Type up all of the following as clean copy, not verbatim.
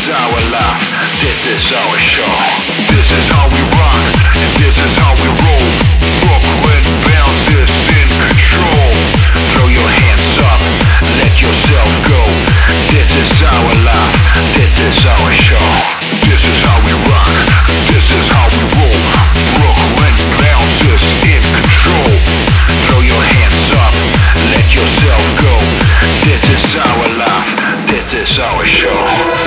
our life, this is our show. This is how we rock, and this is how we roll. Brooklyn bounces in control. Throw your hands up, let yourself go. This is our life, this is our show. This is how we rock, this is how we roll. Brooklyn bounces in control. Throw your hands up, let yourself go. This is our life, this is our show.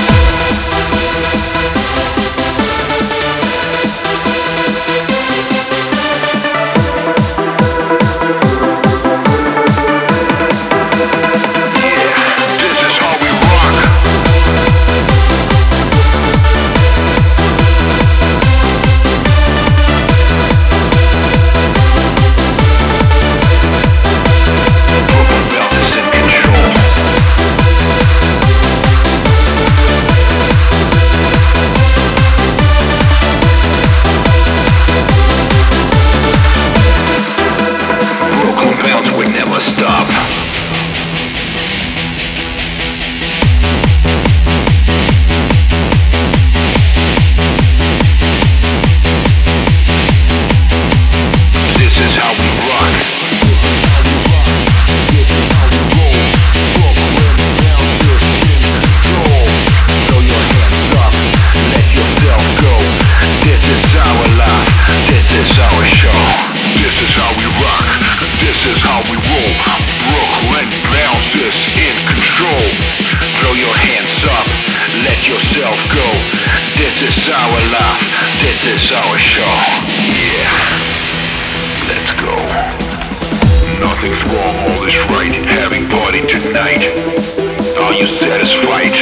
This is our show. Yeah, let's go. Nothing's wrong, all is right. Having party tonight. Are you satisfied?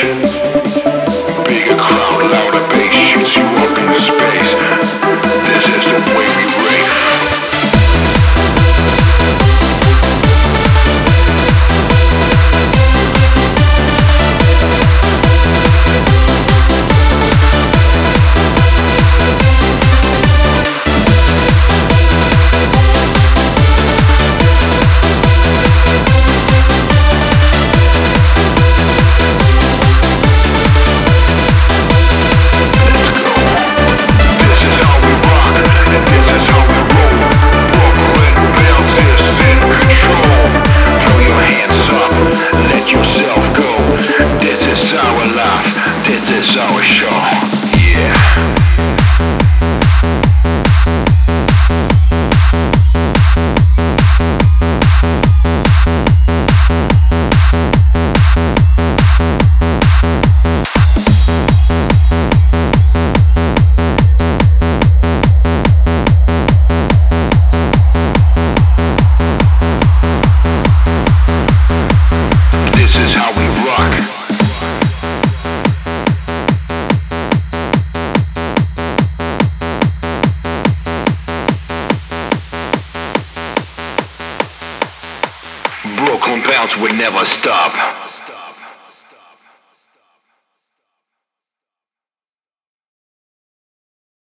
Bigger crowd, louder bass shoots you up into space. This is the way we rave. Brooklyn bounce would never stop.